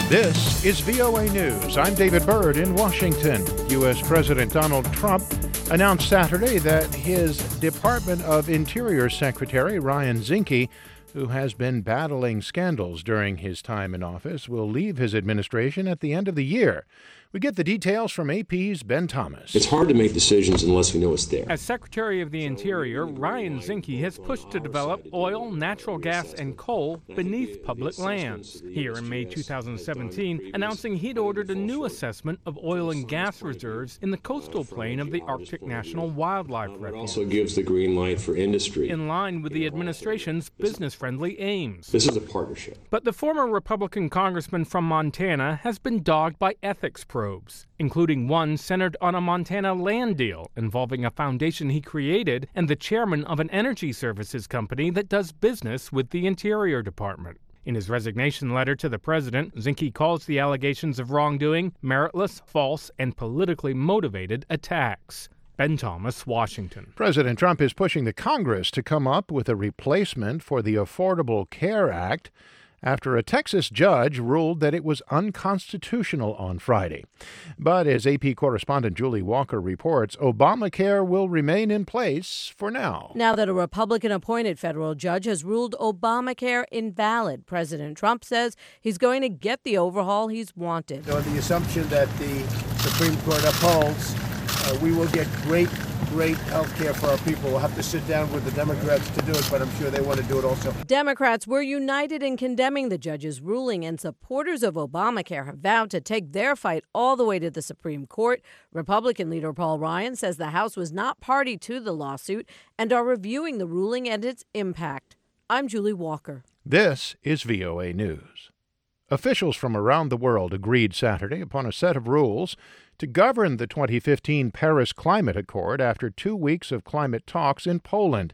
This is VOA News. I'm David Byrd in Washington. U.S. President Donald Trump announced Saturday that his Department of Interior Secretary, Ryan Zinke, who has been battling scandals during his time in office, will leave his administration at the end of the year. We get the details from AP's Ben Thomas. It's hard to make decisions unless we know it's there. As Secretary of the Interior, Ryan Zinke has pushed to develop oil, natural gas, and coal beneath public lands. Here in May 2017, announcing he'd ordered a new assessment of oil and gas reserves in the coastal plain of the Arctic National Wildlife Refuge. It also gives the green light for industry. In line with the administration's business-friendly aims. This is a partnership. But the former Republican congressman from Montana has been dogged by ethics probes, including one centered on a Montana land deal involving a foundation he created and the chairman of an energy services company that does business with the Interior Department. In his resignation letter to the president, Zinke calls the allegations of wrongdoing meritless, false, and politically motivated attacks. Ben Thomas, Washington. President Trump is pushing the Congress to come up with a replacement for the Affordable Care Act after a Texas judge ruled that it was unconstitutional on Friday. But as AP correspondent Julie Walker reports, Obamacare will remain in place for now. Now that a Republican-appointed federal judge has ruled Obamacare invalid, President Trump says he's going to get the overhaul he's wanted. On the assumption that the Supreme Court upholds, we will get great health care for our people. We'll have to sit down with the Democrats to do it, but I'm sure they want to do it also. Democrats were united in condemning the judge's ruling, and supporters of Obamacare have vowed to take their fight all the way to the Supreme Court. Republican leader Paul Ryan says the House was not party to the lawsuit and are reviewing the ruling and its impact. I'm Julie Walker. This is VOA News. Officials from around the world agreed Saturday upon a set of rules to govern the 2015 Paris Climate Accord after 2 weeks of climate talks in Poland.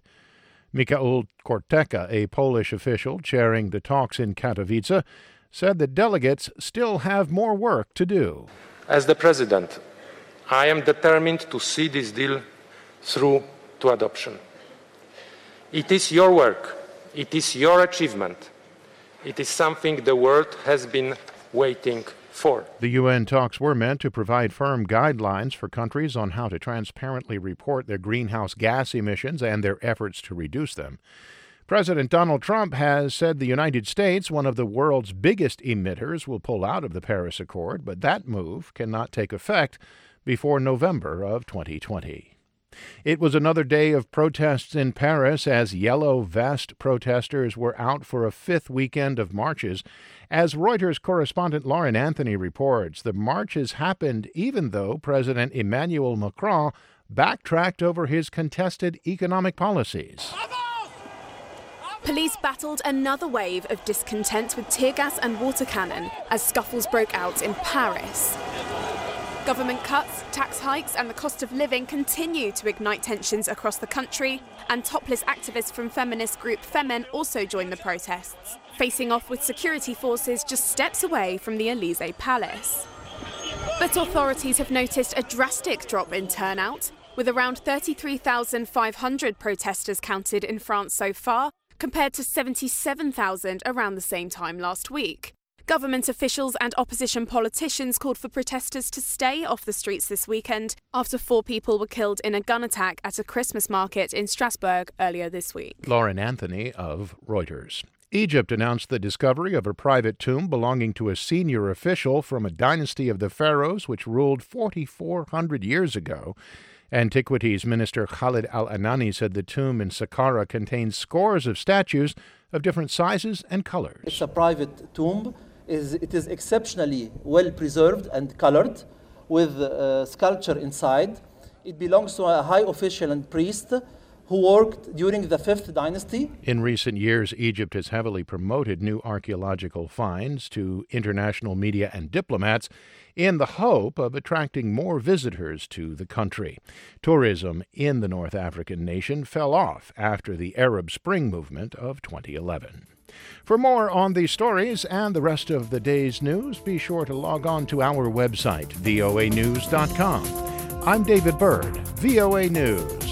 Michał Korteka, a Polish official chairing the talks in Katowice, said the delegates still have more work to do. As the president, I am determined to see this deal through to adoption. It is your work. It is your achievement. It is something the world has been waiting for. The UN talks were meant to provide firm guidelines for countries on how to transparently report their greenhouse gas emissions and their efforts to reduce them. President Donald Trump has said the United States, one of the world's biggest emitters, will pull out of the Paris Accord, but that move cannot take effect before November of 2020. It was another day of protests in Paris as yellow vest protesters were out for a fifth weekend of marches. As Reuters correspondent Lauren Anthony reports, the marches happened even though President Emmanuel Macron backtracked over his contested economic policies. Police battled another wave of discontent with tear gas and water cannon as scuffles broke out in Paris. Government cuts, tax hikes and the cost of living continue to ignite tensions across the country, and topless activists from feminist group Femen also joined the protests, facing off with security forces just steps away from the Élysée Palace. But authorities have noticed a drastic drop in turnout, with around 33,500 protesters counted in France so far, compared to 77,000 around the same time last week. Government officials and opposition politicians called for protesters to stay off the streets this weekend after 4 people were killed in a gun attack at a Christmas market in Strasbourg earlier this week. Lauren Anthony of Reuters. Egypt announced the discovery of a private tomb belonging to a senior official from a dynasty of the pharaohs which ruled 4,400 years ago. Antiquities Minister Khalid Al-Anani said the tomb in Saqqara contains scores of statues of different sizes and colors. It's a private tomb. It is exceptionally well preserved and colored with sculpture inside. It belongs to a high official and priest who worked during the 5th dynasty. In recent years, Egypt has heavily promoted new archaeological finds to international media and diplomats in the hope of attracting more visitors to the country. Tourism in the North African nation fell off after the Arab Spring movement of 2011. For more on these stories and the rest of the day's news, be sure to log on to our website, voanews.com. I'm David Byrd, VOA News.